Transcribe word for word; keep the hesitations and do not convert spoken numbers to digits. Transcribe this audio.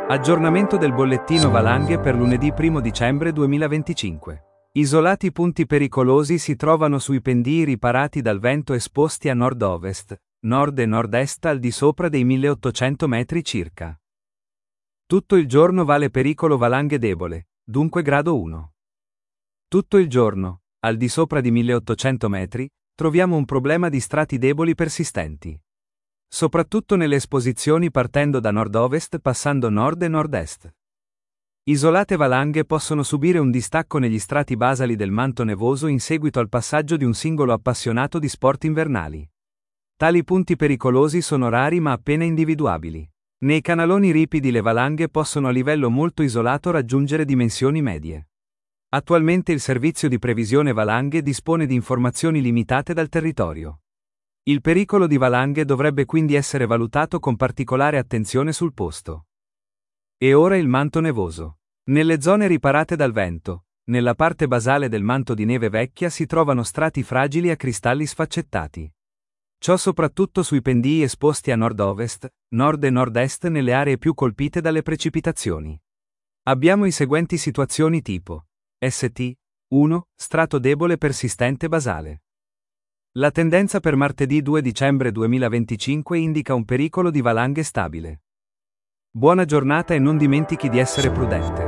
Aggiornamento del bollettino valanghe per lunedì primo dicembre duemilaventicinque. Isolati punti pericolosi si trovano sui pendii riparati dal vento esposti a nord-ovest, nord e nord-est al di sopra dei milleottocento metri circa. Tutto il giorno vale pericolo valanghe debole, dunque grado uno. Tutto il giorno, al di sopra di milleottocento metri, troviamo un problema di strati deboli persistenti. Soprattutto nelle esposizioni partendo da nord-ovest passando nord e nord-est. Isolate valanghe possono subire un distacco negli strati basali del manto nevoso in seguito al passaggio di un singolo appassionato di sport invernali. Tali punti pericolosi sono rari ma appena individuabili. Nei canaloni ripidi le valanghe possono a livello molto isolato raggiungere dimensioni medie. Attualmente il servizio di previsione valanghe dispone di informazioni limitate dal territorio. Il pericolo di valanghe dovrebbe quindi essere valutato con particolare attenzione sul posto. E ora il manto nevoso. Nelle zone riparate dal vento, nella parte basale del manto di neve vecchia si trovano strati fragili a cristalli sfaccettati. Ciò soprattutto sui pendii esposti a nord-ovest, nord e nord-est nelle aree più colpite dalle precipitazioni. Abbiamo i seguenti situazioni tipo S T uno. Strato debole persistente basale. La tendenza per martedì due dicembre duemilaventicinque indica un pericolo di valanghe stabile. Buona giornata e non dimentichi di essere prudente.